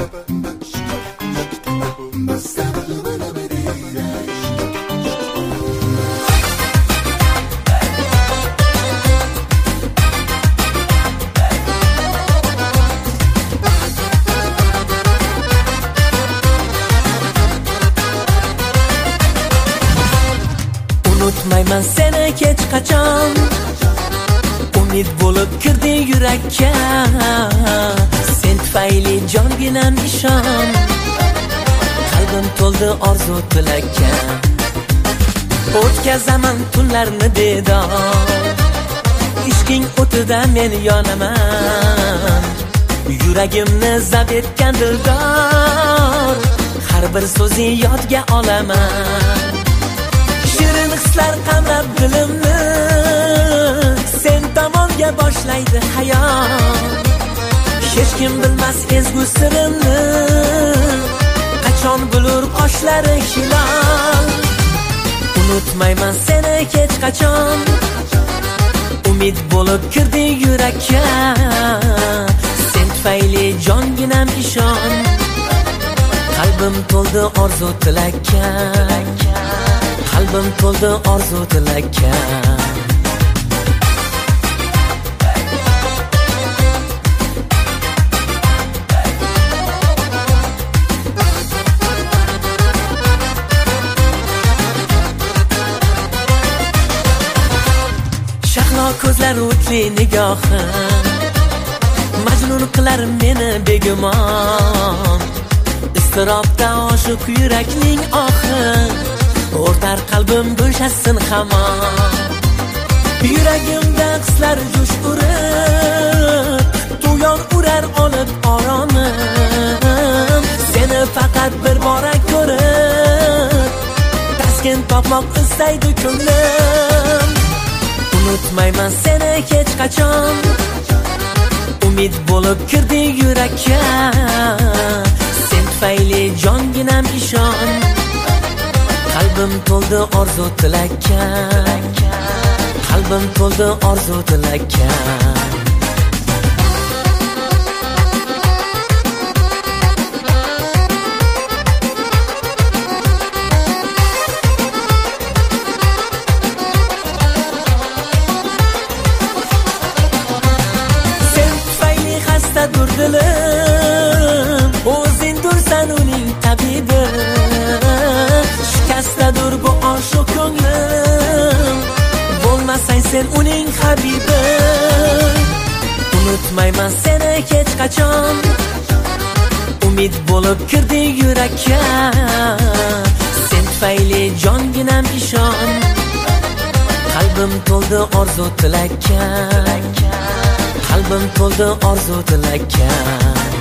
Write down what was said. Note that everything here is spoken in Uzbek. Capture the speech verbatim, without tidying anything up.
Unutmayman seni hech qachon, umid bo'lib kirdi yurakka. Sen tufayli jonginam ishon, qalbim to'ldi orzu tilakka. O'tkazaman tunlarni bedor, ishqing o'tida men yonaman. Yuragimni zabt etgan dildor, har bir so'zing yodga olaman. Shirin hislar qamrab dilimni, sen tomonga boshlaydi hayot. Hech kim bilmas ezgu sirimni, qachon bulur qoshlari hilol. Unutmayman seni hech qachon, umid bo'lib kirdi yurakka. Sen tufayli jonginam ishon, qalbim to'ldi orzu tilakka. Qalbim to'ldi orzu tilakka. Shahlo ko'zlar o'tli nigohim, majnun qilar meni begumon. Iztirobda oshiq yurakning ohi, o'rtar qalbim bo'shasin hamon. Yuragimda hislar jo'sh urib, to'yon urar olib oromim. Seni faqat bir bora ko'rib, taskin topmoq istaydi ko'nglim. Unutmayman seni hech qachon, umid bo'lib kirdi yurakka. Sen tufayli jonginam ishon, qalbim to'ldi orzu tilakka. Qalbim to'ldi orzu tilakka. Sen tufayli xastadur dilim, o'zing tursan uning tabibi. Shikastdadur bu oshiq ko'nglim, bo'lmasang sen uning habibi. Unutmayman seni hech qachon, umid bo'lib kirdi yurakka. Sen tufayli jonginam ishon, qalbim to'ldi orzu tilakka. Qalbim to'ldi orzu tilakka.